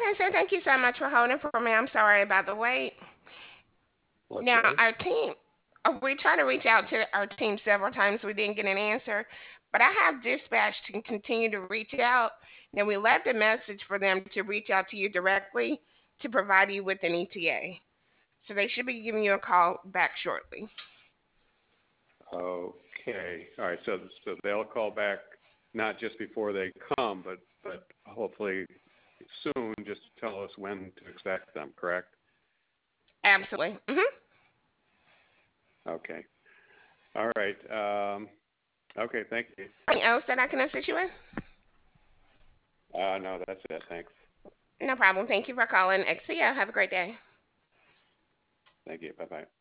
Okay, so thank you so much for holding for me. I'm sorry about the wait. Now, Okay. our team, we tried to reach out to our team several times. We didn't get an answer, but I have dispatched to continue to reach out. Now, we left a message for them to reach out to you directly to provide you with an ETA. So they should be giving you a call back shortly. Okay. All right. So they'll call back not just before they come, but hopefully soon, just to tell us when to expect them. Correct? Absolutely. Okay. All right. Okay. Thank you. Anything else that I can assist you with? No, that's it. Thanks. No problem. Thank you for calling Exia. Have a great day. Thank you. Bye bye.